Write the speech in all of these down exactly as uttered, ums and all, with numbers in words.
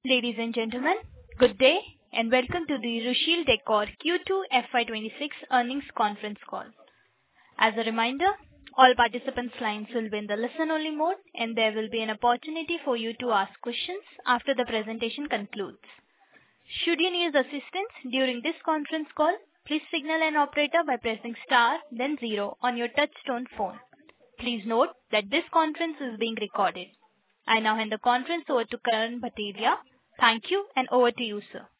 Ladies and gentlemen, good day and welcome to the Rushil Decor Q two F Y twenty-six earnings conference call. As a reminder, all participants' lines will be in the listen-only mode, and there will be an opportunity for you to ask questions after the presentation concludes. Should you need assistance during this conference call, please signal an operator by pressing star, then zero on your touch-tone phone. Please note that this conference is being recorded. I now hand the conference over to Karan Bhatia. Thank you, and over to you, sir.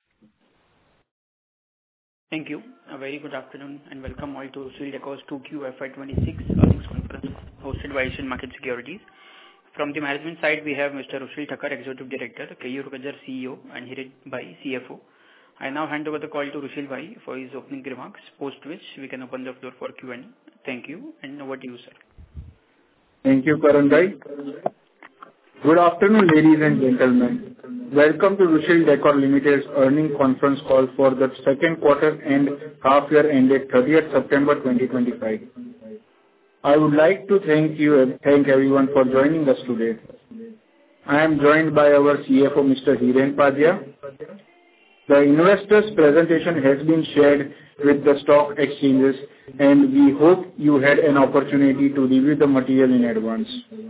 Thank you. A very good afternoon and welcome all to Rushil Decor's two Q F Y twenty-six earnings conference hosted by Asian Market Securities. From the management side, we have Mister Rushil Thakkar, Executive Director, Keyur Gujar, C E O, and Hiren Bhai, C F O. I now hand over the call to Rushil Bhai for his opening remarks, post which we can open the floor for Q and A. Thank you, and over to you, sir. Thank you, Karan Bhai. Good afternoon, ladies and gentlemen. Welcome to Rushil Decor Limited's earnings conference call for the second quarter and half year ended thirtieth September twenty twenty-five. I would like to thank you and thank everyone for joining us today. I am joined by our C F O, Mister Hiren Bhai. The investors' presentation has been shared with the stock exchanges, and we hope you had an opportunity to review the material in advance.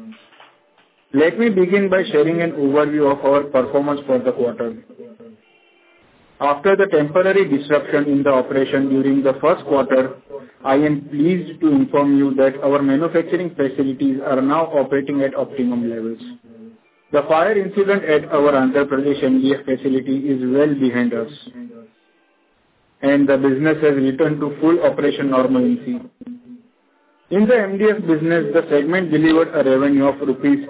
Let me begin by sharing an overview of our performance for the quarter. After the temporary disruption in the operation during the first quarter, I am pleased to inform you that our manufacturing facilities are now operating at optimum levels. The fire incident at our Andhra Pradesh M D F facility is well behind us, and the business has returned to full operation normalcy. In the M D F business, the segment delivered a revenue of rupees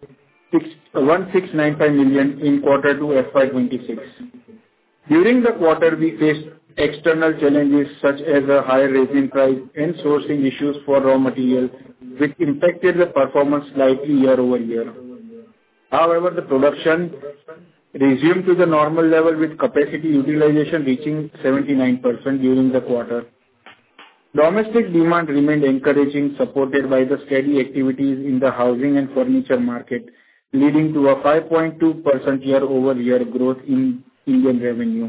one thousand six hundred ninety-five million in quarter two F Y twenty-six. During the quarter, we faced external challenges such as a higher resin price and sourcing issues for raw material, which impacted the performance slightly year over year. However, the production resumed to the normal level with capacity utilization reaching seventy-nine percent during the quarter. Domestic demand remained encouraging, supported by the steady activities in the housing and furniture market, leading to a five point two percent year-over-year growth in Indian revenue.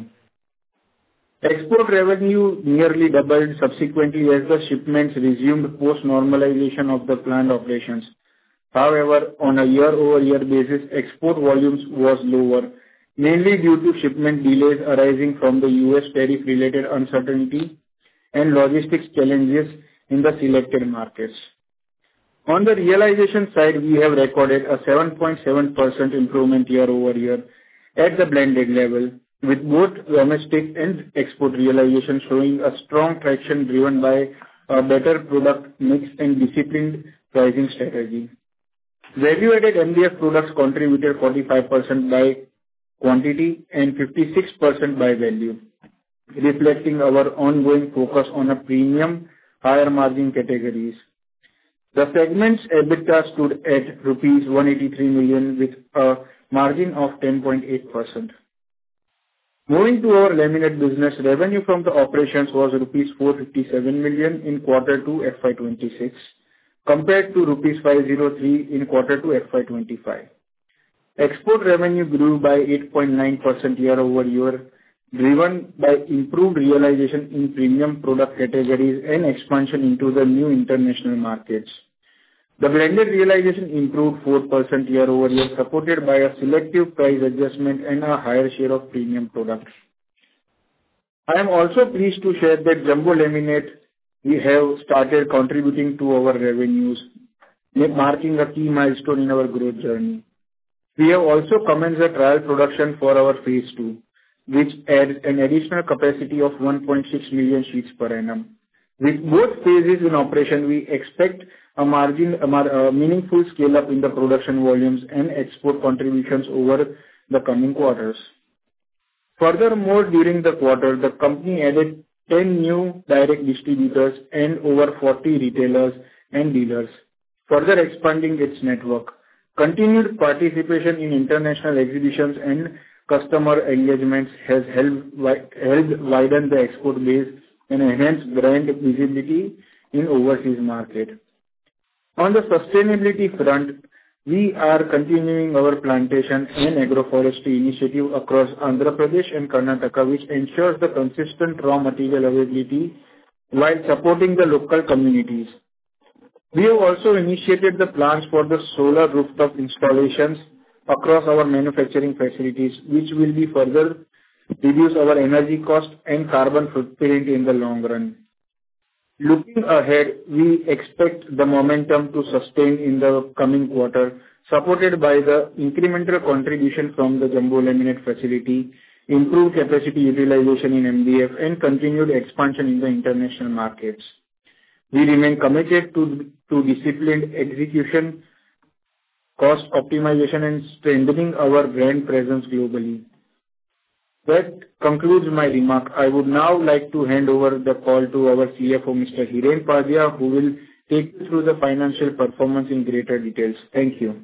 Export revenue nearly doubled subsequently as the shipments resumed post-normalization of the plant operations. However, on a year-over-year basis, export volumes was lower, mainly due to shipment delays arising from the U S tariff-related uncertainty and logistics challenges in the selected markets. On the realization side, we have recorded a seven point seven percent improvement year-over-year at the blended level, with both domestic and export realization showing a strong traction driven by a better product mix and disciplined pricing strategy. Value-added M D F products contributed forty-five percent by quantity and fifty-six percent by value, reflecting our ongoing focus on a premium, higher margin categories. The segment's EBITDA stood at rupees one hundred eighty-three million with a margin of ten point eight percent. Moving to our laminate business, revenue from the operations was rupees four hundred fifty-seven million in quarter two F Y twenty-six, compared to rupees five hundred three in quarter two F Y twenty-five. Export revenue grew by eight point nine percent year-over-year, driven by improved realization in premium product categories and expansion into the new international markets. The blended realization improved four percent year-over-year, supported by a selective price adjustment and a higher share of premium products. I am also pleased to share that Jumbo Laminate we have started contributing to our revenues, marking a key milestone in our growth journey. We have also commenced the trial production for our phase two, which adds an additional capacity of one point six million sheets per annum. With both phases in operation, we expect a margin, a, a meaningful scale-up in the production volumes and export contributions over the coming quarters. Furthermore, during the quarter, the company added ten new direct distributors and over forty retailers and dealers, further expanding its network. Continued participation in international exhibitions and customer engagements has helped, helped widen the export base and enhance brand visibility in overseas market. On the sustainability front, We are continuing our plantation and agroforestry initiative across Andhra Pradesh and Karnataka, which ensures the consistent raw material availability while supporting the local communities. We have also initiated the plans for the solar rooftop installations across our manufacturing facilities, which will be further reduce our energy cost and carbon footprint in the long run. Looking ahead, we expect the momentum to sustain in the coming quarter, supported by the incremental contribution from the jumbo laminate facility, improved capacity utilization in M D F, and continued expansion in the international markets. We remain committed to, to disciplined execution, cost optimization, and strengthening our brand presence globally. That concludes my remark. I would now like to hand over the call to our C F O, Mister Hiren Padhya, who will take you through the financial performance in greater details. Thank you.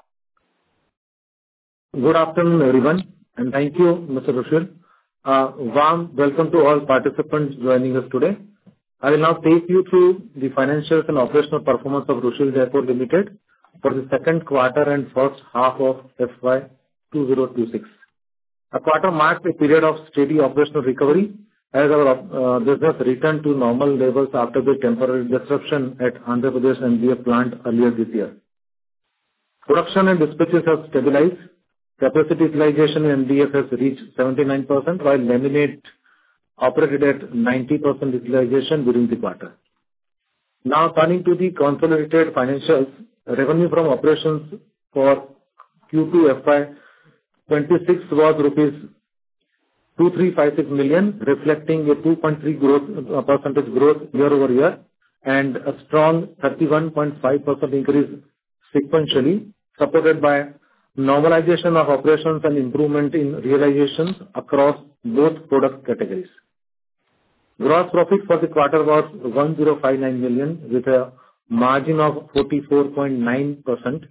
Good afternoon, everyone, and thank you, Mister Rushil. Uh, warm welcome to all participants joining us today. I will now take you through the financials and operational performance of Rushil Decor Limited for the second quarter and first half of F Y twenty twenty-six. A quarter marked a period of steady operational recovery as our uh, business returned to normal levels after the temporary disruption at Andhra Pradesh M D F plant earlier this year. Production and dispatches have stabilized. Capacity utilization in M D F has reached seventy-nine percent, while laminate operated at ninety percent utilization during the quarter. Now turning to the consolidated financials, revenue from operations for Q two F Y twenty-six was rupees two thousand three hundred fifty-six million, reflecting a two point three growth, uh, percentage growth year-over-year and a strong thirty-one point five percent increase sequentially, supported by normalization of operations and improvement in realizations across both product categories. Gross profit for the quarter was one thousand fifty-nine million with a margin of forty-four point nine percent.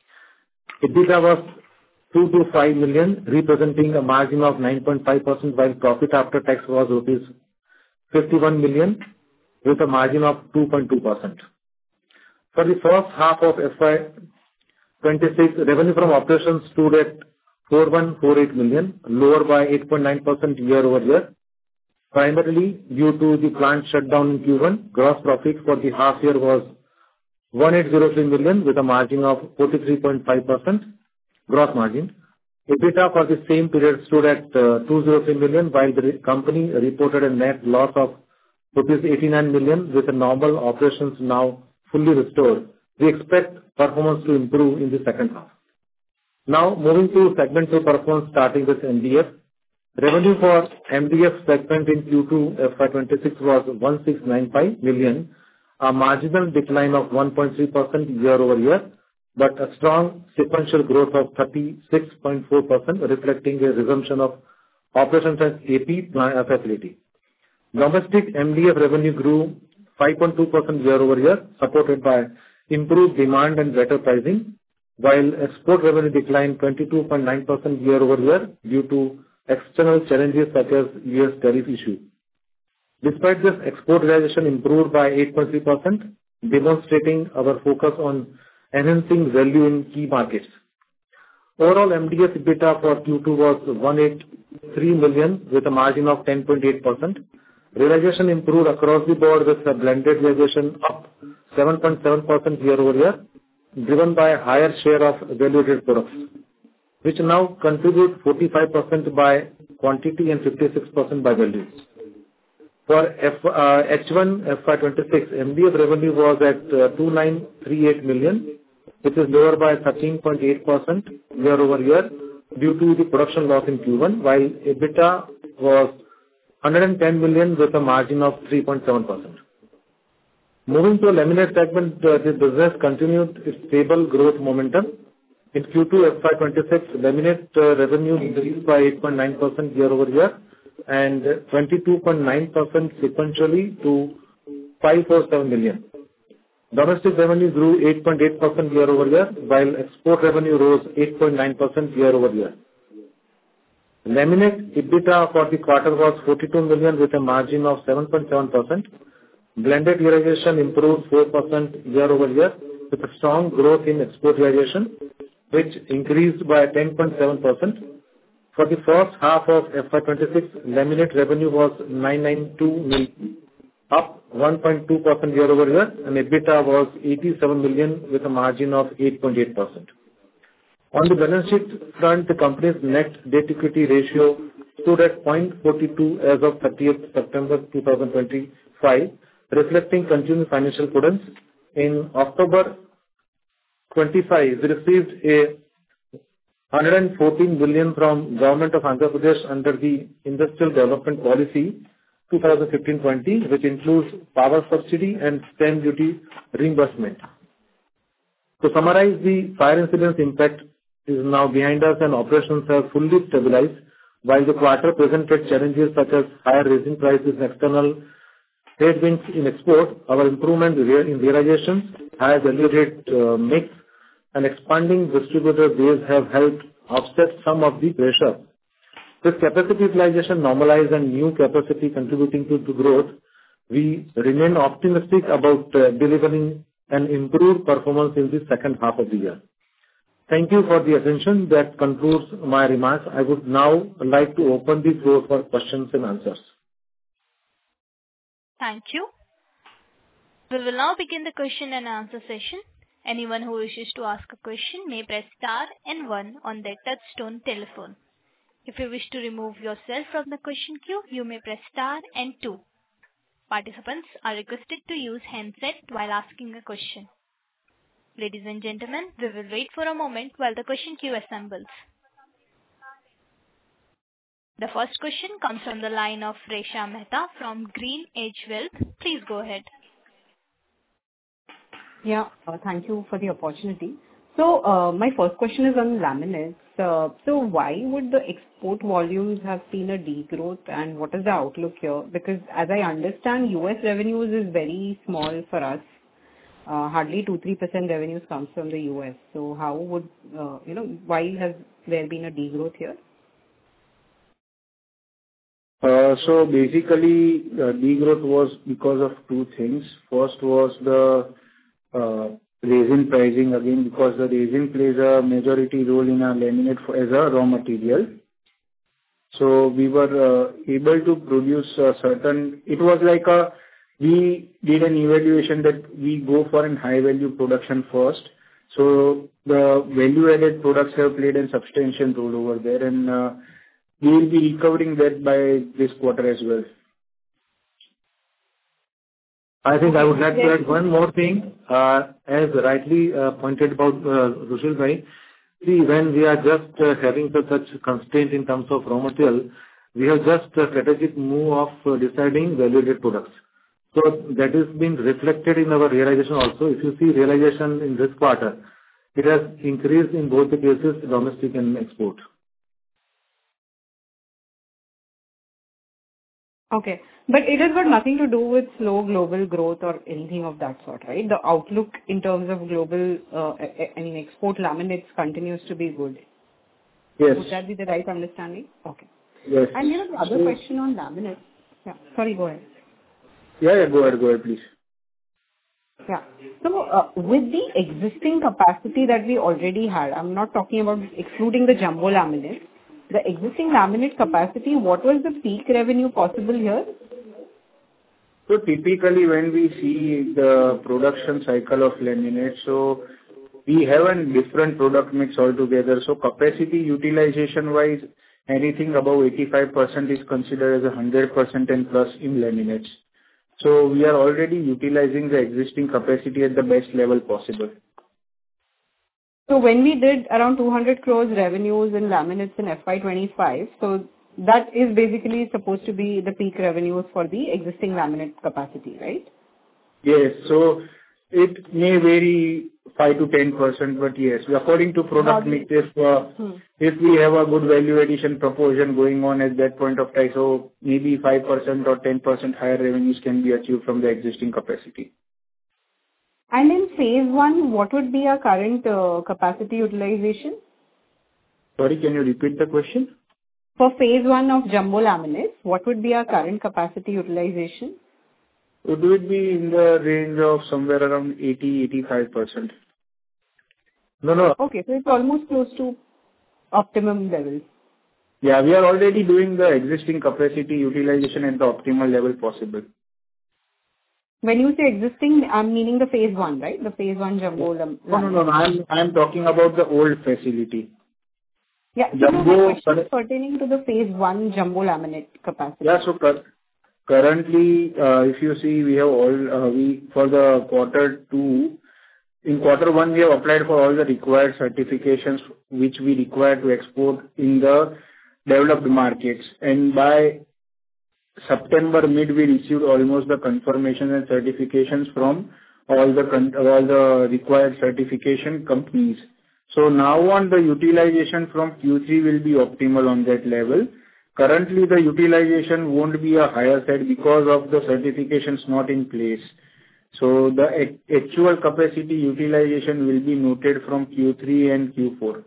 EBITDA was two hundred twenty-five million, representing a margin of nine point five percent, while profit after tax was rupees fifty-one million with a margin of two point two percent. For the first half of F Y twenty-six, revenue from operations stood at four thousand one hundred forty-eight million, lower by eight point nine percent year-over-year, primarily due to the plant shutdown in Q one. Gross profit for the half year was one thousand eight hundred three million with a margin of forty-three point five percent gross margin. EBITDA for the same period stood at uh, two hundred three million, while the company reported a net loss of rupees eighty-nine million with the normal operations now fully restored. We expect performance to improve in the second half. Now moving to segmental performance, starting with M D F. Revenue for M D F segment in Q two F Y twenty-six was one thousand six hundred ninety-five million, a marginal decline of one point three percent year-over-year, but a strong sequential growth of thirty-six point four percent, reflecting a resumption of operations at A P plant facility. Domestic M D F revenue grew five point two percent year-over-year, supported by improved demand and better pricing, while export revenue declined twenty-two point nine percent year-over-year due to external challenges such as U S tariff issue. Despite this, export realization improved by eight point three percent, demonstrating our focus on enhancing value in key markets. Overall, M D F EBITDA for Q two was one hundred eighty-three million with a margin of ten point eight percent. Realization improved across the board with a blended realization up seven point seven percent year-over-year, driven by a higher share of value-added products, which now contribute forty-five percent by quantity and fifty-six percent by value. For F, uh, H one F Y twenty-six, M D F revenue was at uh, two thousand nine hundred thirty-eight million, which is lower by thirteen point eight percent year-over-year due to the production loss in Q one, while EBITDA was one hundred ten million with a margin of three point seven percent. Moving to laminate segment, uh, the business continued its stable growth momentum. In Q two F Y twenty-six, laminate uh, revenue increased by eight point nine percent year-over-year and twenty-two point nine percent sequentially to five hundred forty-seven million. Domestic revenue grew eight point eight percent year-over-year, while export revenue rose eight point nine percent year-over-year. Laminate EBITDA for the quarter was forty-two million with a margin of seven point seven percent. Blended realization improved four percent year-over-year, with a strong growth in export realization, which increased by ten point seven percent. For the first half of F Y twenty-six, laminate revenue was nine hundred ninety-two million, up one point two percent year-over-year, and EBITDA was eighty-seven million with a margin of eight point eight percent. On the balance sheet front, the company's net debt-equity ratio stood at zero point four two as of thirtieth September twenty twenty-five, reflecting continued financial prudence. In October twenty-five, we received a one hundred fourteen billion from Government of Andhra Pradesh under the Industrial Development Policy twenty fifteen twenty, which includes power subsidy and stamp duty reimbursement. To summarize, the fire incident impact is now behind us and operations have fully stabilized. While the quarter presented challenges such as higher resin prices and external headwinds in export, our improvement in realizations, higher value-added uh, mix, and expanding distributor base have helped offset some of the pressure. With capacity utilization normalized and new capacity contributing to, to growth, we remain optimistic about uh, delivering an improved performance in the second half of the year. Thank you for the attention. That concludes my remarks. I would now like to open the floor for questions and answers. Thank you. We will now begin the question and answer session. Anyone who wishes to ask a question may press star and one on their touchtone telephone. If you wish to remove yourself from the question queue, you may press star and two. Participants are requested to use handset while asking a question. Ladies and gentlemen, we will wait for a moment while the question queue assembles. The first question comes from the line of Resha Mehta from Green Edge Wealth. Please go ahead. Yeah, uh, thank you for the opportunity. So, uh, my first question is on laminates. Uh, so, why would the export volumes have seen a degrowth, and what is the outlook here? Because as I understand, U S revenues is very small for us. Uh, hardly two to three percent revenues comes from the U S. So, how would, uh, you know, why has there been a degrowth here? Uh, so basically, uh, degrowth was because of two things. First was the uh, resin pricing again, because the resin plays a majority role in our laminate for, as a raw material. So we were uh, able to produce a certain, it was like a, we did an evaluation that we go for a high value production first. So the value added products have played a substantial role over there, and uh, we will be recovering that by this quarter as well. I think I would like to add one more thing. Uh, as rightly uh, pointed about uh, Rushil Bhai, see, when we are just uh, having such constraint in terms of raw material, we have just a strategic move of uh, deciding value-added products. So that has been reflected in our realization also. If you see realization in this quarter, it has increased in both the cases, domestic and export. Okay. But it has got nothing to do with slow global growth or anything of that sort, right? The outlook in terms of global, uh, I mean, export laminates continues to be good. Yes. Would that be the right understanding? Okay. Yes. And you know, the other So, question on laminates. Yeah. Sorry, go ahead. Yeah, yeah, go ahead, go ahead, please. Yeah. So, uh, with the existing capacity that we already had, I'm not talking about excluding the jumbo laminates, the existing laminate capacity, what was the peak revenue possible here? So typically when we see the production cycle of laminate, so we have a different product mix altogether. So capacity utilization wise, anything above eighty-five percent is considered as a one hundred percent and plus in laminates. So we are already utilizing the existing capacity at the best level possible. So when we did around two hundred crores revenues in laminates in F Y twenty-five, so that is basically supposed to be the peak revenues for the existing laminate capacity, right? Yes. So it may vary five to ten percent, but yes, according to product mix, if uh, Hmm. if we have a good value addition proportion going on at that point of time, so maybe five percent or ten percent higher revenues can be achieved from the existing capacity. And in phase one, what would be our current uh, capacity utilization? Sorry, can you repeat the question? For phase one of jumbo laminates, what would be our current capacity utilization? Would it be in the range of somewhere around eighty to eighty-five percent? No, no. Okay, so it's almost close to optimum levels. Yeah, we are already doing the existing capacity utilization at the optimal level possible. When you say existing, I'm meaning the phase one, right? The phase one jumbo. lam- No, no, no. no. I'm I'm talking about the old facility. Yeah. So no, my Jumbo. question is pertaining to the phase one jumbo laminate capacity. Yeah. So cur- currently, uh, if you see, we have all, uh, we for the quarter two, in quarter one, we have applied for all the required certifications which we require to export in the developed markets. And by September mid, we received almost the confirmation and certifications from all the con- all the required certification companies. So now on, the utilization from Q three will be optimal on that level. Currently, the utilization won't be a higher side because of the certifications not in place. So the ac- actual capacity utilization will be noted from Q three and Q four.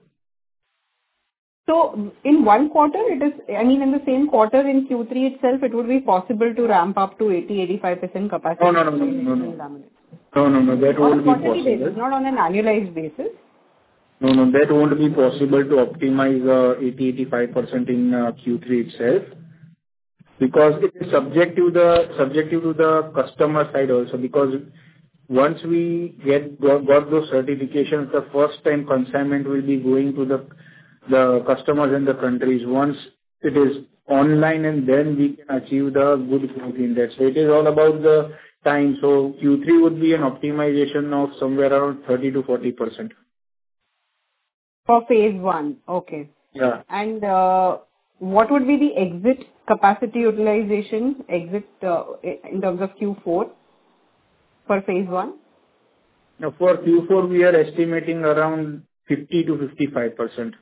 So in one quarter, it is, I mean, in the same quarter in Q three itself, it would be possible to ramp up to eighty to eighty-five percent capacity. No, no, no, no, no, in no. laminate. No, no, no, that On won't a be quarterly basis, possible. not on an annualized basis. No, no, that won't be possible to optimize uh, eighty to eighty-five percent in uh, Q three itself, because it is subjective the subjective to the customer side also. Because once we get got got those certifications, the first time consignment will be going to the the customers in the countries. Once it is online, and then we can achieve the good growth in that. So it is all about the time. So Q three would be an optimization of somewhere around thirty to forty percent. For phase one. Okay. Yeah. And uh, what would be the exit capacity utilization, exit uh, in terms of Q four for phase one? Now, for Q four, we are estimating around fifty to fifty-five percent.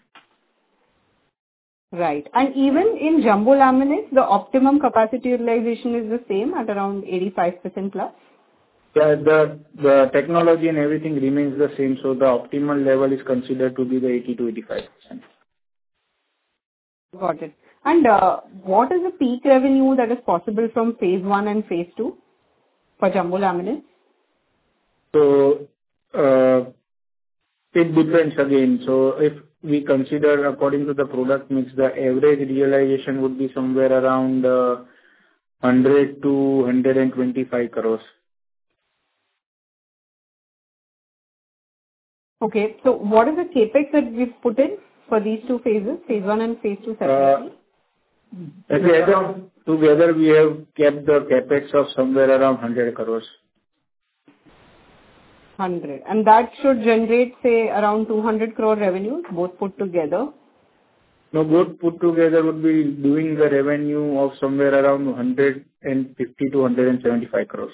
Right. And even in jumbo laminates, the optimum capacity utilization is the same at around eighty-five percent plus? Yeah, the the technology and everything remains the same, so the optimal level is considered to be the eighty to eighty-five percent. Got it. And uh, what is the peak revenue that is possible from phase one and phase two for jumbo laminates? So, uh, it depends again. So if we consider according to the product mix, the average realization would be somewhere around uh, one hundred to one hundred twenty-five crores. Okay. So what is the CapEx that we've put in for these two phases, phase one and phase two separately? Uh, Together, together we have kept the CapEx of somewhere around one hundred crores. one hundred. And that should generate, say, around two hundred crore revenues, both put together. No, both put together would be doing the revenue of somewhere around one hundred fifty to one hundred seventy-five crores.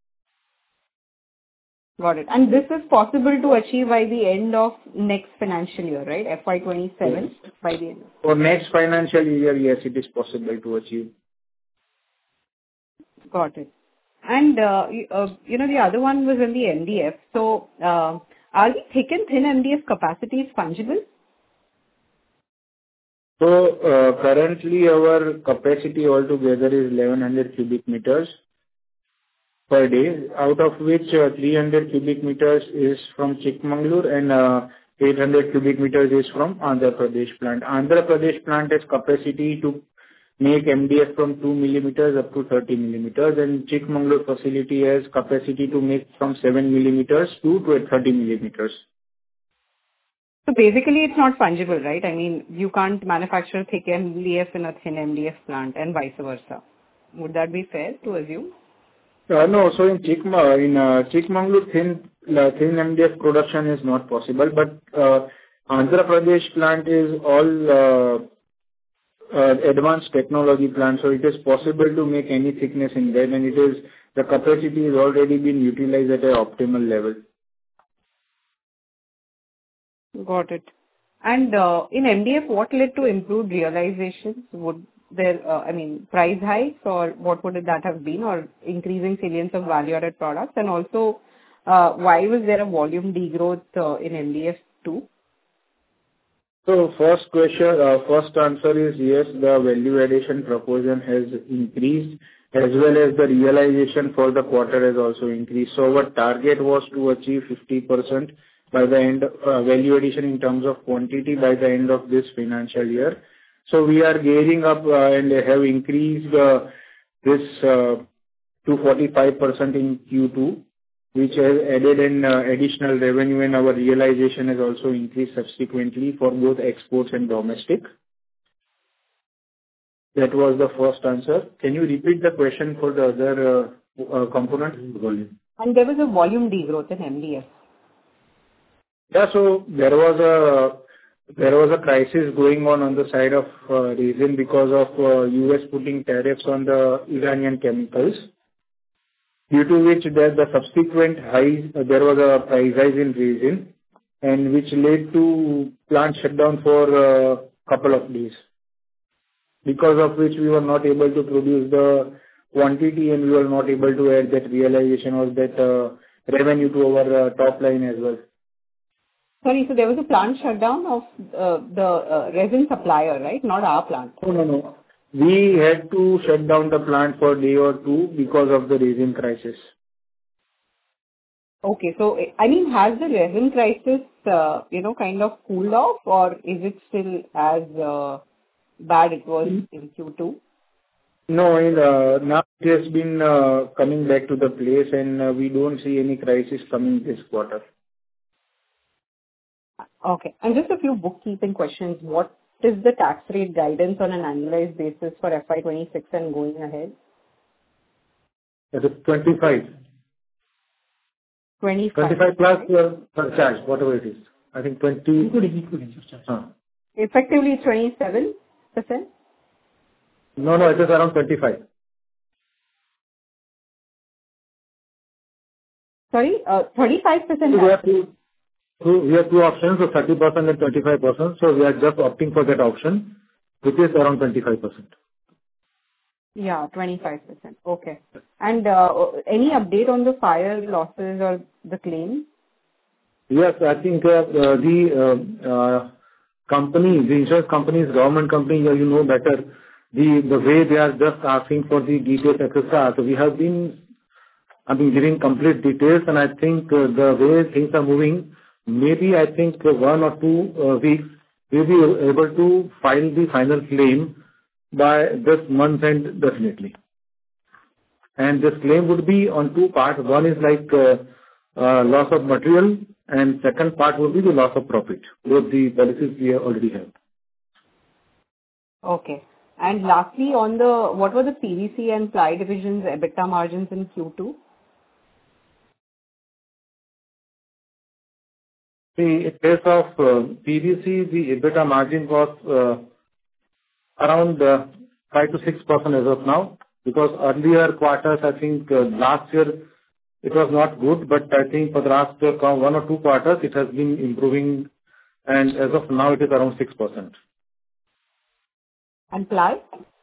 Got it. And this is possible to achieve by the end of next financial year, right? F Y twenty-seven, Yes. by the end. For next financial year, yes, it is possible to achieve. Got it. And, uh, you uh, you know, the other one was in the M D F. So, uh, are the thick and thin M D F capacities fungible? So, uh, currently our capacity altogether is eleven hundred cubic meters per day, out of which uh, three hundred cubic meters is from Chikmagalur and uh, eight hundred cubic meters is from Andhra Pradesh plant. Andhra Pradesh plant has capacity to make M D F from two millimeters up to thirty millimeters, and Chikmagalur facility has capacity to make from seven millimeters to thirty millimeters. So basically, it's not fungible, right? I mean, you can't manufacture thick M D F in a thin M D F plant and vice versa. Would that be fair to assume? Uh, No. So in Chikma, in uh, Chikmagalur, thin uh, thin M D F production is not possible, but uh, Andhra Pradesh plant is all uh, uh, advanced technology plant, so it is possible to make any thickness in that, and it is the capacity is already been utilized at an optimal level. Got it. And uh, in M D F, what led to improved realizations? Would there, uh, I mean, price hikes, or what would that have been, or increasing salience of value-added products? And also, uh, why was there a volume degrowth uh, in M D F too? So first question, uh, first answer is yes, the value addition proportion has increased as well as the realization for the quarter has also increased. So our target was to achieve fifty percent by the end, uh, value addition in terms of quantity by the end of this financial year. So we are gearing up, uh, and have increased uh, this uh, to forty-five percent in Q two, which has added an uh, additional revenue, and our realization has also increased subsequently for both exports and domestic. That was the first answer. Can you repeat the question for the other uh, uh, component? Volume. And there was a volume degrowth in M D F. Yeah, so there was a there was a crisis going on on the side of uh, resin because of uh, U S putting tariffs on the Iranian chemicals, due to which there the subsequent high uh, there was a price rise in resin, and which led to plant shutdown for a couple of days, because of which we were not able to produce the quantity, and we were not able to add that realization or that uh, revenue to our uh, top line as well. Sorry, so there was a plant shutdown of uh, the uh, resin supplier, right? Not our plant. No, no, no. We had to shut down the plant for a day or two because of the resin crisis. Okay. So, I mean, has the resin crisis, uh, you know, kind of cooled off, or is it still as uh, bad it was in Q two? No, and, uh, now it has been uh, coming back to the place, and uh, we don't see any crisis coming this quarter. Okay. And just a few bookkeeping questions. What is the tax rate guidance on an annualized basis for F Y twenty-six and going ahead? That is twenty-five. twenty-five. twenty-five plus uh, surcharge, whatever it is. I think twenty. Including, including surcharge. Uh. Effectively twenty-seven percent? No, no, it is around twenty-five. Sorry, uh, thirty-five percent. So we have two, two, we have two options, so thirty percent and twenty-five percent. So we are just opting for that option, which is around twenty-five percent. Yeah, twenty-five percent. Okay. And uh, any update on the fire losses or the claim? Yes, I think uh, uh, the uh, uh, company, the insurance companies, government company, you you know better, the the way they are just asking for the details, et cetera. So we have been, I mean, giving complete details, and I think uh, the way things are moving, maybe I think uh, one or two uh, weeks, we'll be able to file the final claim by this month end, definitely. And this claim would be on two parts. One is like uh, uh, loss of material, and second part would be the loss of profit. Both the policies we already have. Okay. And lastly, on the, what were the P V C and ply divisions EBITDA margins in Q two? See, in case of uh, P V C, the EBITDA margin was uh, around uh, five to six percent as of now, because earlier quarters, I think uh, last year it was not good, but I think for the last uh, one or two quarters, it has been improving, and as of now, it is around six percent. And ply?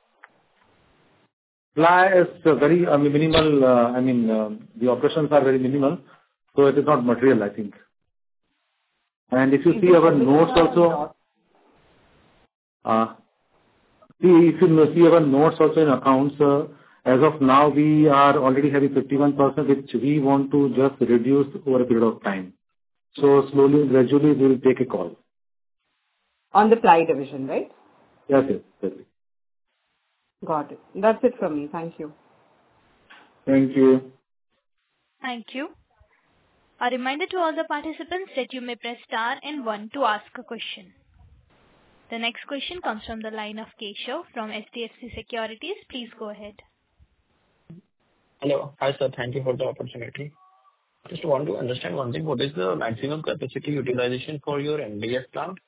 Ply is uh, very uh, minimal. uh, I mean, uh, the operations are very minimal, so it is not material, I think. And if you Is see it our EBITDA notes or also, not? uh, see, if you see our notes also in accounts, uh, as of now, we are already having fifty-one percent, which we want to just reduce over a period of time. So slowly, gradually, we will take a call. On the ply division, right? Yes, yes, yes. Got it. That's it from me. Thank you. Thank you. Thank you. A reminder to all the participants that you may press star and one to ask a question. The next question comes from the line of Keshav from H D F C Securities. Please go ahead. Hello. Hi, sir. Thank you for the opportunity. Just want to understand one thing. What is the maximum capacity utilization for your M D F plant?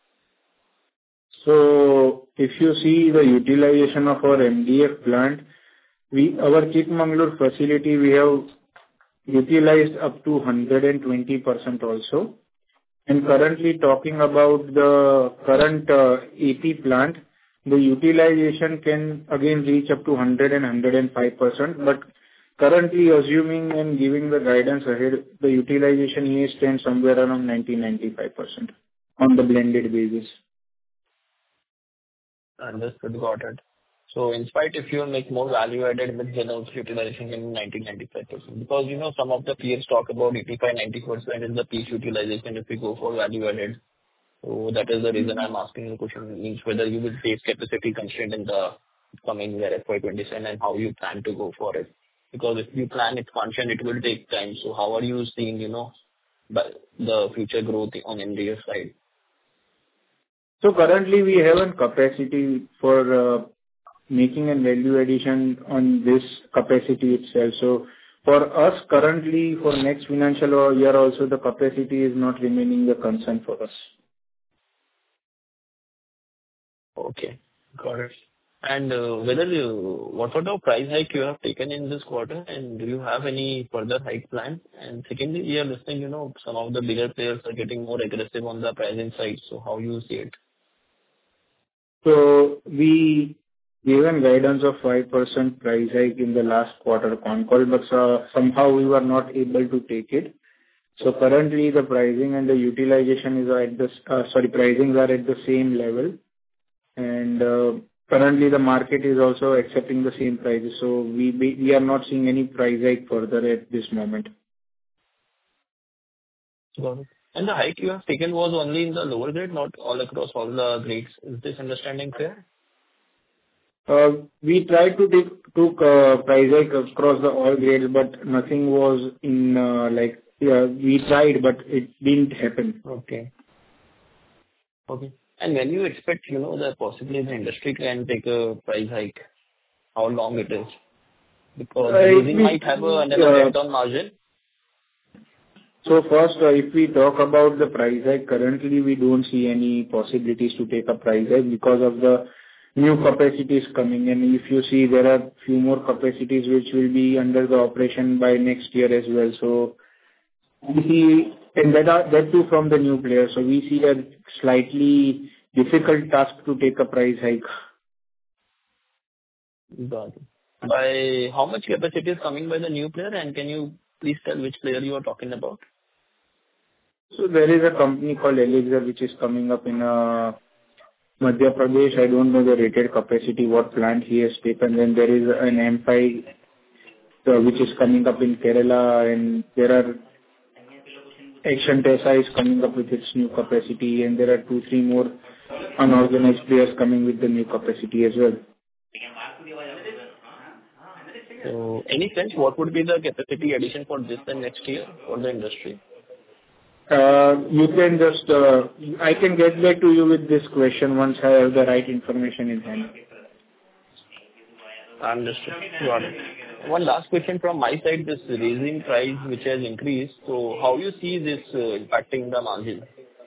So if you see the utilization of our M D F plant, we, our Chikmagalur facility, we have utilized up to one hundred twenty percent also. And currently talking about the current uh, A P plant, the utilization can again reach up to one hundred and one hundred five percent. But currently assuming and giving the guidance ahead, the utilization here stands somewhere around ninety to ninety-five percent on the blended basis. Understood. Got it. So in spite if you make more value added with then also utilization in ninety to ninety-five percent. Because, you know, some of the peers talk about eighty-five to ninety percent is the peak utilization if we go for value added. So that is the reason I'm asking the question, means whether you will face capacity constraint in the coming year F Y twenty-seven and how you plan to go for it. Because if you plan expansion, it will take time. So how are you seeing, you know, the the future growth on M D F side? So currently, we have a capacity for uh, making a value addition on this capacity itself. So for us, currently, for next financial year also, the capacity is not remaining a concern for us. Okay, got it. And uh, whether you, what sort of price hike you have taken in this quarter, and do you have any further hike plan? And secondly, we are listening, you know, some of the bigger players are getting more aggressive on the pricing side. So how you see it? So we given guidance of five percent price hike in the last quarter con call, but uh, somehow we were not able to take it. So currently, the pricing and the utilization is at the, uh, sorry, pricings are at the same level. And uh, currently, the market is also accepting the same prices. So we we we are not seeing any price hike further at this moment. Got it. And the hike you have taken was only in the lower grade, not all across all the grades. Is this understanding fair? Uh, We tried to take took uh, price hike across the all grades, but nothing was in uh, like, yeah, we tried, but it didn't happen. Okay. Okay. And when you expect, you know, that possibly the industry can take a price hike, how long it is? Because Uh, if leasing we might have a, see, another uh, dent on margin. So first, uh, if we talk about the price hike, currently we don't see any possibilities to take a price hike because of the new capacities coming. And if you see, there are few more capacities which will be under the operation by next year as well. So we see, and that are, that too from the new players. So we see a slightly difficult task to take a price hike. Got it. By how much capacity is coming by the new player, and can you please tell which player you are talking about? So there is a company called Elixir which is coming up in uh, Madhya Pradesh. I don't know the rated capacity, what plant he has taken. Then there is an M five uh, which is coming up in Kerala, and there are Action Tesa is coming up with its new capacity, and there are two, three more unorganized players coming with the new capacity as well. So any sense what would be the capacity addition for this and next year for the industry? Uh, You can just, uh, I can get back to you with this question once I have the right information in hand. Understood. Got it. One last question from my side, this resin price which has increased, so how you see this uh, impacting the margin?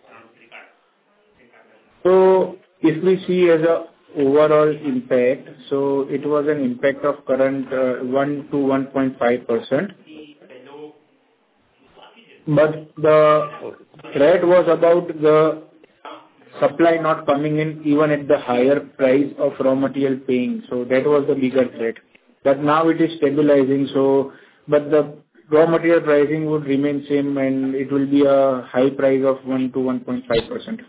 So if we see as a overall impact, so it was an impact of current uh, one to one point five percent. But the threat was about the supply not coming in even at the higher price of raw material paying. So that was the bigger threat. But now it is stabilizing, so but the raw material pricing would remain same, and it will be a high price of one to one point five percent.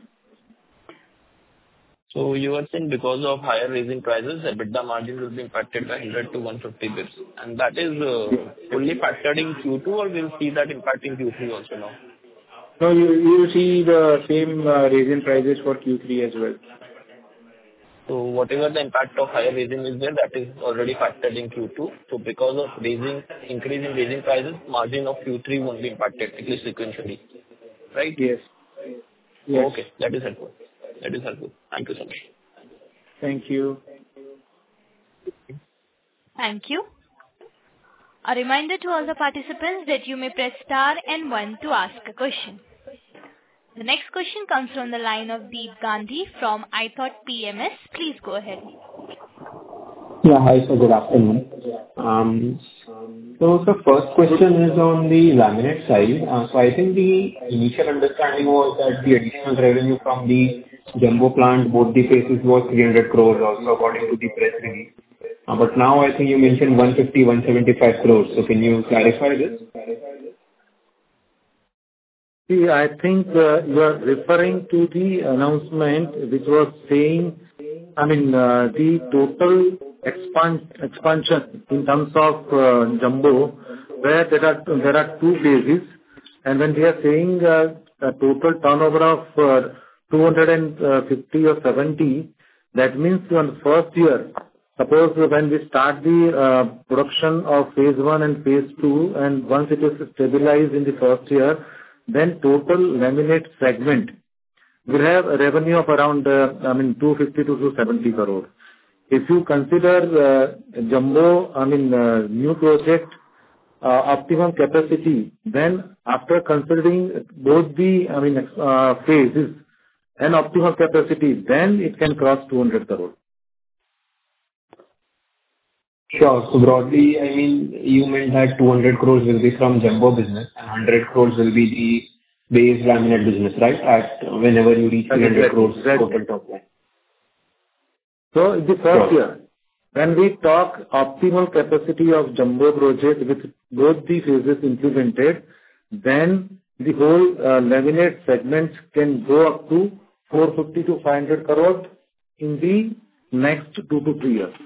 So you are saying because of higher resin prices, EBITDA margin will be impacted by one hundred to one hundred fifty basis points. And that is uh, fully factored in Q two, or we'll see that impacting Q three also now? No, you you will see the same uh, resin prices for Q three as well. So whatever the impact of higher resin is there, that is already factored in Q two. So because of raising, increase in resin prices, margin of Q three won't be impacted, at least sequentially. Right? Yes. Yes. Okay, that is helpful. That is helpful. Thank you so much. Thank you. Thank you. A reminder to all the participants that you may press star and one to ask a question. The next question comes from the line of Deep Gandhi from iThought P M S. Please go ahead. Yeah, hi, sir. Good afternoon. Um, So the first question is on the laminate side. Uh, So I think the initial understanding was that the additional revenue from the jumbo plant, both the phases, was three hundred crores also, according to the press release. Uh, But now I think you mentioned one fifty, one seventy-five crores. So can you clarify this? See, I think uh, you are referring to the announcement which was saying, I mean, uh, the total expand expansion in terms of uh, jumbo, where there are there are two phases. And when we are saying uh, a total turnover of uh, two hundred fifty or seventy, that means on the first year, suppose when we start the uh, production of phase one and phase two, and once it is stabilized in the first year, then total laminate segment will have a revenue of around, uh, I mean, two fifty to two seventy crore. If you consider uh, jumbo, I mean, uh, new project, uh, optimum capacity, then after considering both the, I mean, uh, phases and optimum capacity, then it can cross two hundred crore. Sure. So broadly, I mean, you meant that two hundred crores will be from jumbo business and one hundred crores will be the base laminate business, right? At whenever you reach three hundred crores total top line. So in the first Sure. year, when we talk optimal capacity of jumbo project with both the phases implemented, then the whole uh, laminate segments can go up to four fifty to five hundred crore in the next two to three years.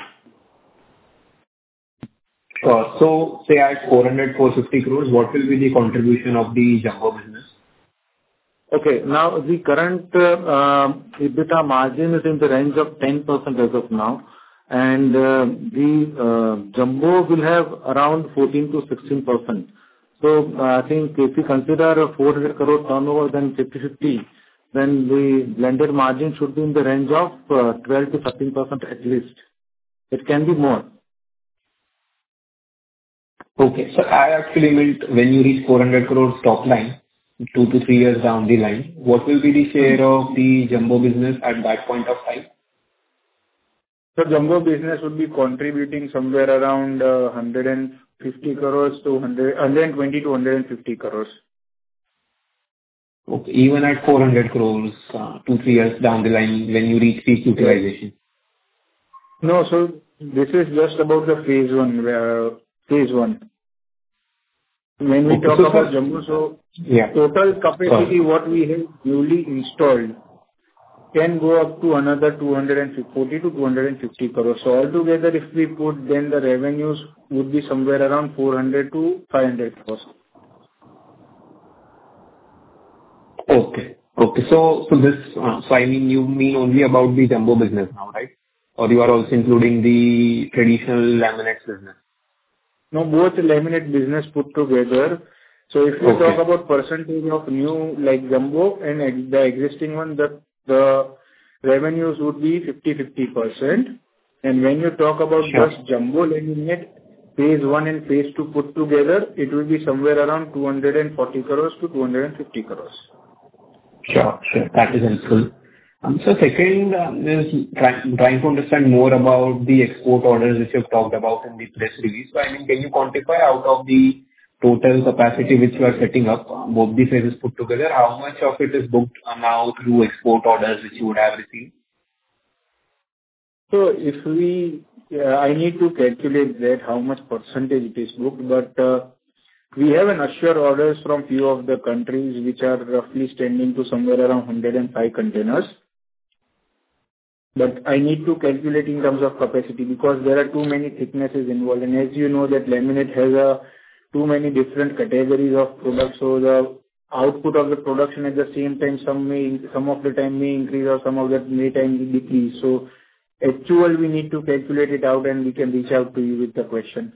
Sure. So say at four hundred, four fifty crores, what will be the contribution of the jumbo business? Okay. Now, the current uh, uh, EBITDA margin is in the range of ten percent as of now, and uh, the uh, jumbo will have around fourteen to sixteen percent. So, uh, I think if you consider a four hundred crore turnover, then fifty fifty, then the blended margin should be in the range of uh, twelve to thirteen percent at least. It can be more. Okay. So I actually meant when you reach four hundred crores top line, two to three years down the line, what will be the share of the jumbo business at that point of time? So jumbo business would be contributing somewhere around uh, one hundred fifty crores to one hundred, one hundred twenty to one hundred fifty crores. Okay. Even at four hundred crores, uh, two, three years down the line when you reach peak utilization. No, so this is just about the phase one, uh, phase one. When we Okay, talk so about sir- jumbo, so Yeah. total capacity Sorry. what we have newly installed can go up to another two hundred forty to two hundred fifty crores. So altogether, if we put, then the revenues would be somewhere around four hundred to five hundred crores. Okay. Okay. So, so this, uh, so I mean, you mean only about the jumbo business now, right? Or you are also including the traditional laminates business? No, both laminate business put together. So if you Okay. talk about percentage of new, like jumbo and ex- the existing one, the the revenues would be fifty fifty percent. And when you talk about Sure. just jumbo laminate, phase one and phase two put together, it will be somewhere around two hundred forty crores to two hundred fifty crores. Sure, sure. That is helpful. Um, So second, um, is try- trying to understand more about the export orders which you've talked about in the press release. So, I mean, can you quantify out of the total capacity which you are setting up, uh, both the phases put together, how much of it is booked uh, now through export orders which you would have received? So if we, uh, I need to calculate that, how much percentage it is booked, but uh, we have an assure orders from few of the countries which are roughly standing to somewhere around one hundred five containers. But I need to calculate in terms of capacity because there are too many thicknesses involved. And as you know that laminate has a too many different categories of products, so the output of the production at the same time, some may, some of the time may increase or some of the may time will decrease. So actual, we need to calculate it out, and we can reach out to you with the question.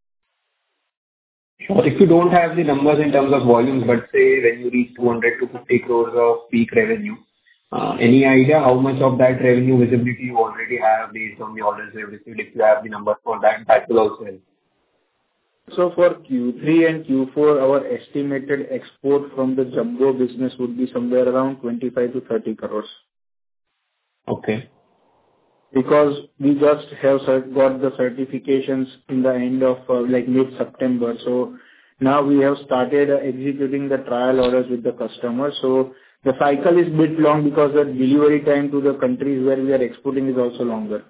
Sure. If you don't have the numbers in terms of volumes, but say when you reach two hundred to fifty crores of peak revenue, uh, any idea how much of that revenue visibility you already have based on the orders you have received? If you have the numbers for that, that will also help. So for Q three and Q four, our estimated export from the jumbo business would be somewhere around twenty-five to thirty crores. Okay. Because we just have cert- got the certifications in the end of uh, like mid-September. So now we have started uh, executing the trial orders with the customer. So the cycle is bit long because the delivery time to the countries where we are exporting is also longer.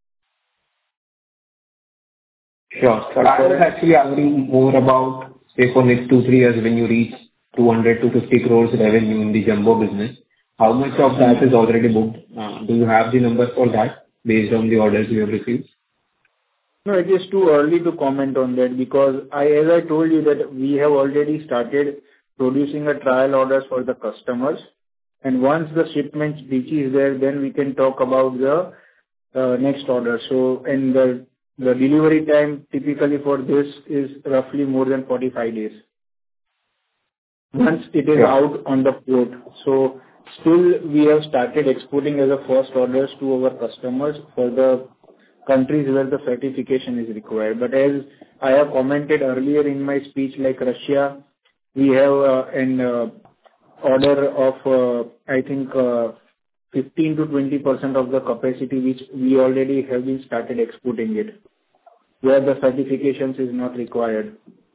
Sure. So I was actually asking more about, say, for next two, three years when you reach two hundred to fifty crores revenue in the jumbo business, how much of that is already booked? Uh, Do you have the numbers for that based on the orders you have received? No, it is too early to comment on that because I, as I told you that we have already started producing a trial orders for the customers, and once the shipment reaches there, then we can talk about the uh, next order. So, and the the delivery time typically for this is roughly more than forty-five days once it is Yeah. out on the port. So still we have started exporting as a first orders to our customers for the countries where the certification is required. But as I have commented earlier in my speech, like Russia, we have uh, an uh, order of, uh, I think, uh, fifteen to twenty percent of the capacity, which we already have been started exporting it, where the certifications is not required.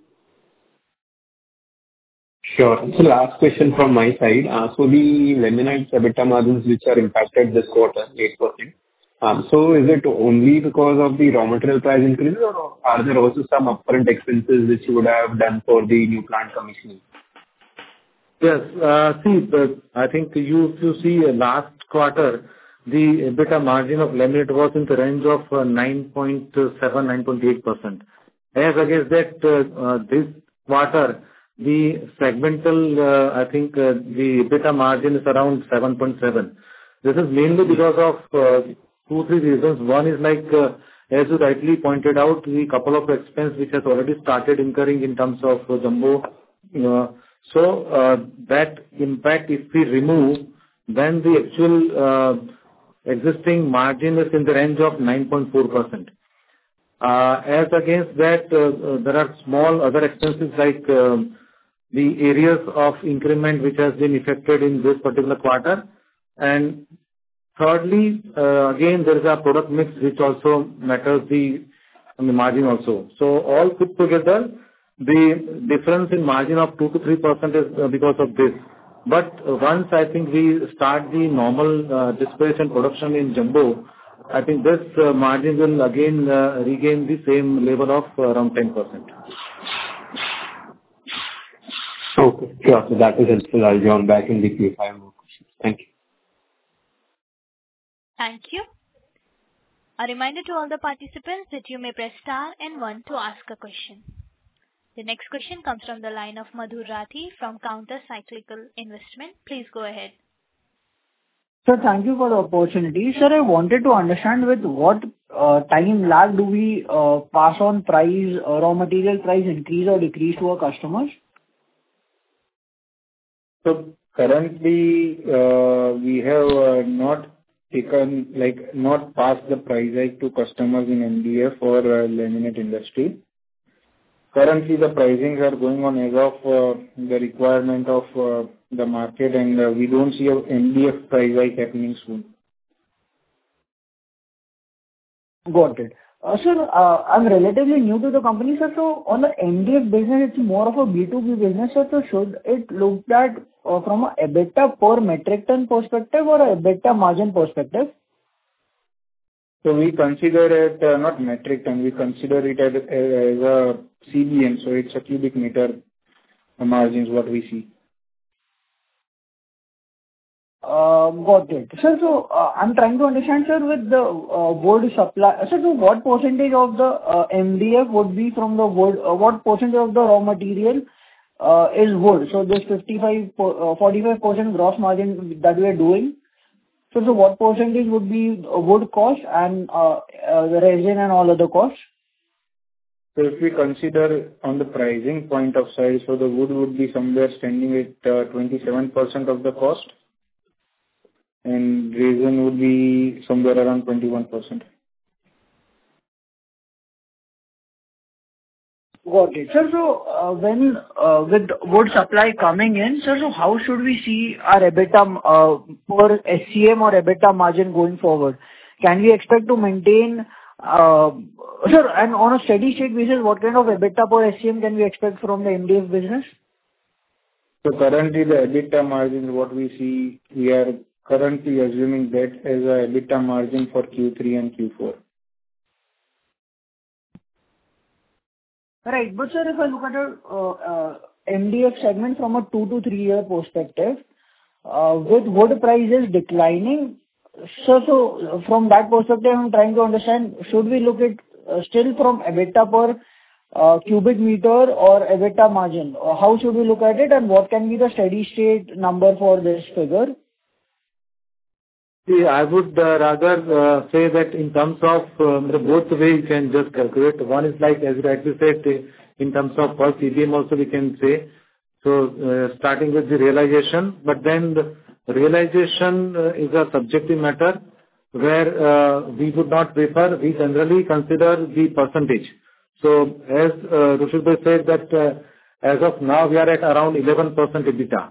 Sure. So last question from my side. Uh, So the laminates EBITDA margins which are impacted this quarter, eight percent. Um, So is it only because of the raw material price increase, or are there also some upfront expenses which you would have done for the new plant commissioning? Yes. uh, See, the- I think you if you see uh, last quarter, the EBITDA margin of laminate was in the range of uh, nine point seven, nine point eight percent. As against that, uh, uh, this quarter, the segmental, uh, I think, uh, the EBITDA margin is around seven point seven. This is mainly because of uh, two, three reasons. One is like, uh, as you rightly pointed out, the couple of expense which has already started incurring in terms of uh, jumbo. uh, So, uh, that impact, if we remove, then the actual uh, existing margin is in the range of nine point four percent. Uh, As against that, uh, uh, there are small other expenses like um, the areas of increment which has been affected in this particular quarter. And thirdly, uh, again, there is a product mix which also matters the on the margin also. So all put together, the difference in margin of two to three percent is uh, because of this. But uh, once I think we start the normal uh, dispatch and production in jumbo, I think this uh, margin will again uh, regain the same level of uh, around ten percent. Okay. Sure. So that is helpful. I'll join back in the queue if I have more questions. Thank you. Thank you. A reminder to all the participants that you may press star and one to ask a question. The next question comes from the line of Madhur Rathi from Counter Cyclical Investment. Please go ahead. Sir, thank you for the opportunity. Sir, I wanted to understand with what uh, time lag do we uh, pass on price, uh, raw material price increase or decrease to our customers? So currently, uh, we have uh, not taken, like, not passed the price hike to customers in India for uh, laminate industry. Currently, the pricings are going on as of uh, the requirement of uh, the market, and uh, we don't see a M D F price hike happening soon. Got it. Uh, Sir, uh, I'm relatively new to the company, sir. So on the M D F business, it's more of a B two B business, sir. So should it look at uh, from a EBITDA per metric ton perspective or a EBITDA margin perspective? So we consider it uh, not metric ton, we consider it as, as a C B M, so it's a cubic meter margins what we see. Uh, Got it. Sir, so uh, I'm trying to understand, sir, with the uh, wood supply. Sir, so what percentage of the uh, M D F would be from the wood? uh, What percentage of the raw material uh, is wood? So this fifty-five, po- uh, forty-five percent gross margin that we are doing. So, so what percentage would be uh, wood cost and uh, uh, the resin and all other costs? So if we consider on the pricing point of size, so the wood would be somewhere standing at uh, twenty-seven percent of the cost, and resin would be somewhere around twenty-one percent. Got it. Sir, so uh, when uh, with wood supply coming in, sir, so how should we see our EBITDA uh, per S C M or EBITDA margin going forward? Can we expect to maintain, uh, sir, and on a steady state basis, what kind of EBITDA per S C M can we expect from the M D F business? So currently the EBITDA margin, what we see, we are currently assuming that as a EBITDA margin for Q three and Q four. Right. But sir, if I look at a uh, uh, M D F segment from a two to three year perspective, uh, with wood prices declining, sir, so from that perspective, I'm trying to understand, should we look at uh, still from EBITDA per uh, cubic meter or EBITDA margin? Or how should we look at it, and what can be the steady state number for this figure? See, I would uh, rather uh, say that in terms of um, the both way you can just calculate. One is like, as you rightly said, uh, in terms of per C B M also we can say. So, uh, starting with the realization, but then the realization uh, is a subjective matter where uh, we would not prefer. We generally consider the percentage. So as uh, Rushil said that uh, as of now we are at around eleven percent EBITDA.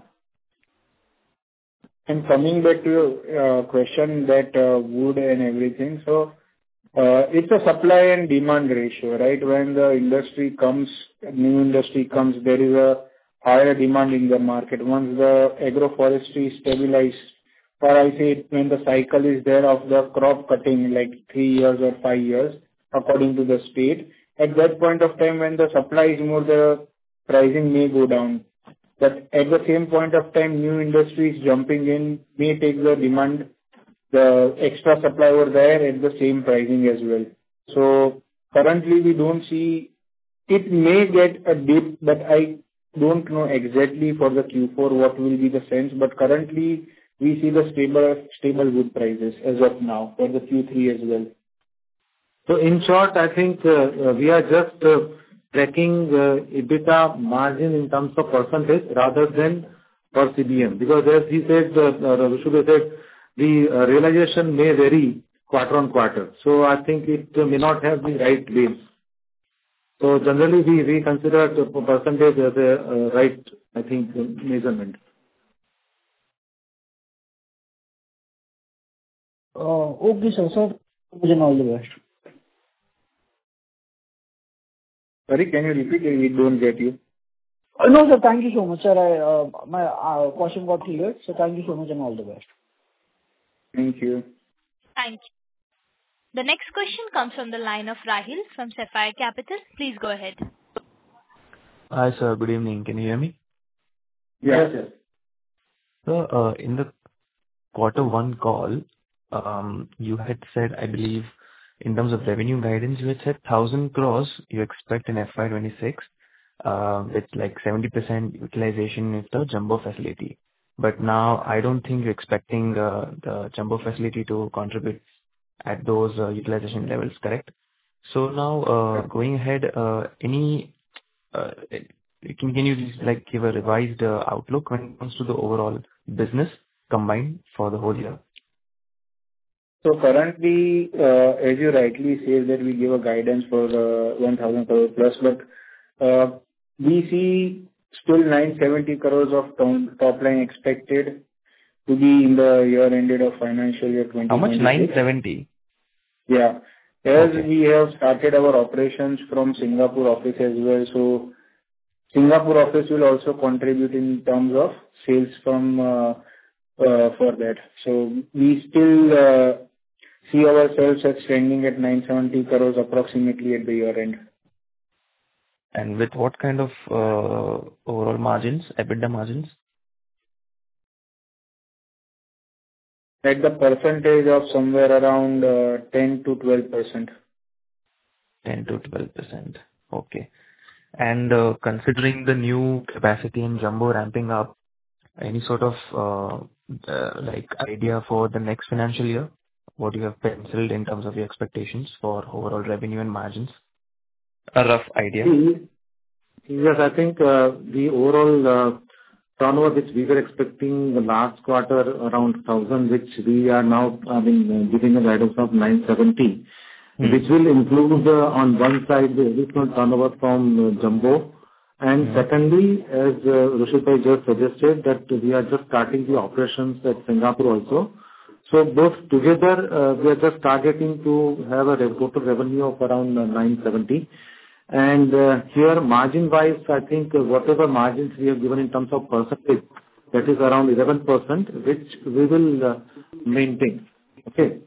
And coming back to your uh, question that uh, wood and everything, so uh, it's a supply and demand ratio, right? When the industry comes, new industry comes, there is a higher demand in the market. Once the agroforestry stabilizes, or I say when the cycle is there of the crop cutting, like three years or five years, according to the state, at that point of time when the supply is more, the pricing may go down. But at the same point of time, new industries jumping in may take the demand, the extra supply over there at the same pricing as well. So currently we don't see, it may get a dip, but I don't know exactly for the Q four what will be the sense, but currently we see the stable stable wood prices as of now for the Q three as well. So in short, I think uh, uh, we are just uh, tracking uh, EBITDA margin in terms of percentage rather than per C B M. Because as he said, uh, uh, Rushil said, the uh, realization may vary quarter on quarter. So I think it uh, may not have the right base. So generally we, we consider the percentage as a uh, right, I think, uh, measurement. Uh, okay, sir. So, all the best. Sorry, can you repeat it? We don't get you. Uh, no, sir. Thank you so much, sir. I, uh, my uh, question got cleared. So thank you so much and all the best. Thank you. Thank you. The next question comes from the line of Rahil from Sapphire Capital. Please go ahead. Hi, sir. Good evening. Can you hear me? Yes, yes. So, uh, in the quarter one call, um, you had said, I believe, in terms of revenue guidance, you had said one thousand crores you expect in F Y twenty-six, uh, with like seventy percent utilization of the jumbo facility. But now I don't think you're expecting uh, the jumbo facility to contribute at those uh, utilization levels, correct? So now, uh, going ahead, uh, any uh, can can you just like give a revised uh, outlook when it comes to the overall business combined for the whole year? So currently, uh, as you rightly say that we give a guidance for uh, one thousand crore plus, but uh, we see still nine hundred seventy crores of top top line expected to be in the year ended of financial year twenty twenty-six. How much? nine seventy? Yeah. As Okay. we have started our operations from Singapore office as well, so Singapore office will also contribute in terms of sales from uh, uh, for that. So we still uh, see ourselves as standing at nine hundred seventy crores approximately at the year end. And with what kind of uh, overall margins, EBITDA margins? At the percentage of somewhere around uh, ten to twelve percent. ten to twelve percent. Okay. And uh, considering the new capacity in jumbo ramping up, any sort of uh, uh, like idea for the next financial year? What you have penciled in terms of your expectations for overall revenue and margins? A rough idea. Yes, I think uh, the overall uh, turnover which we were expecting the last quarter around one thousand, which we are now, I mean, uh, giving a guidance of nine seventy, Hmm. which will include uh, on one side the additional turnover from uh, jumbo. And Hmm. secondly, as uh, Rushil Bhai just suggested, that we are just starting the operations at Singapore also. So both together, uh, we are just targeting to have a rev- total revenue of around uh, nine seventy. And uh, here, margin-wise, I think uh, whatever margins we have given in terms of percentage, that is around eleven percent, which we will uh, maintain. Okay?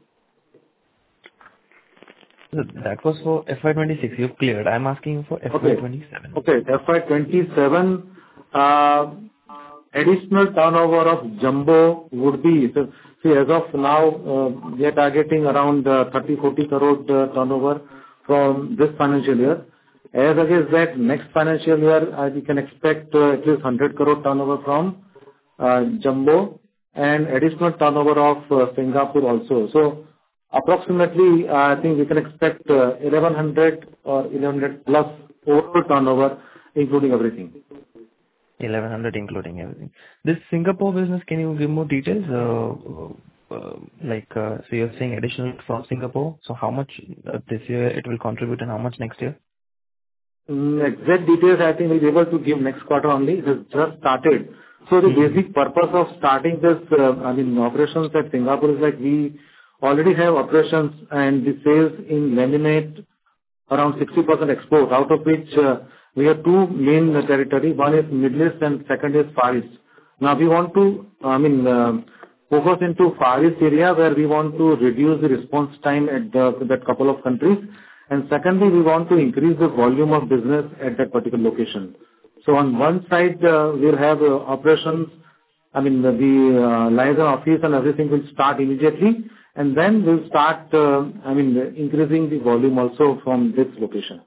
So that was for F Y twenty-six. You've cleared. I'm asking you for F Y twenty-seven. Okay. F Y twenty-seven, uh, additional turnover of jumbo would be, so see, as of now, uh, we are targeting around uh, thirty to forty crore uh, turnover from this financial year. As against that, next financial year, uh, we can expect uh, at least one hundred crore turnover from uh, Jumbo and additional turnover of uh, Singapore also. So approximately, uh, I think we can expect uh, eleven hundred or eleven hundred plus overall turnover, including everything. eleven hundred including everything. This Singapore business, can you give more details? Uh, uh, like, uh, so you're saying additional from Singapore. So how much uh, this year it will contribute and how much next year? Mm, Exact details, I think we'll be able to give next quarter only. It has just started. So the Mm-hmm. basic purpose of starting this, uh, I mean, operations at Singapore is like we already have operations and the sales in laminate around sixty percent export, out of which uh, we have two main territory. One is Middle East and second is Far East. Now we want to, I mean, uh, focus into Far East area where we want to reduce the response time at the, that couple of countries. And secondly, we want to increase the volume of business at that particular location. So on one side, uh, we'll have uh, operations, I mean, the the, uh, liaison office and everything will start immediately, and then we'll start, uh, I mean, increasing the volume also from this location.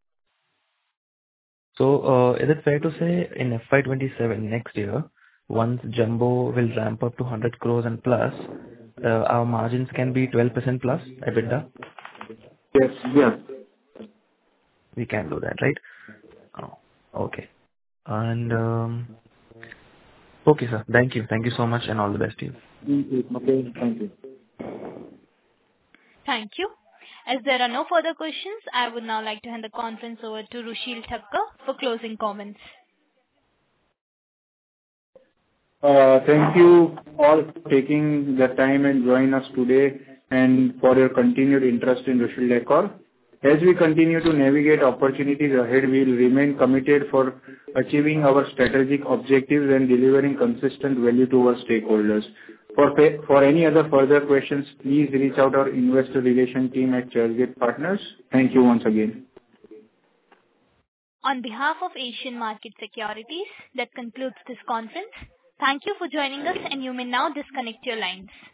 So, uh, is it fair to say in F Y twenty-seven, next year, once Jumbo will ramp up to one hundred crores and plus, uh, our margins can be twelve percent plus EBITDA? Yes. Yes. We can do that, right? Oh, okay. And, um, okay, sir. Thank you. Thank you so much and all the best to you. Okay. Thank you. Thank you. As there are no further questions, I would now like to hand the conference over to Rushil Thakkar for closing comments. Uh, Thank you all for taking the time and join us today and for your continued interest in Rushil Decor. As we continue to navigate opportunities ahead, we will remain committed for achieving our strategic objectives and delivering consistent value to our stakeholders. For fa- for any other further questions, please reach out our investor relation team at Churchgate Partners. Thank you once again. On behalf of Asian Market Securities, that concludes this conference. Thank you for joining us, and you may now disconnect your lines.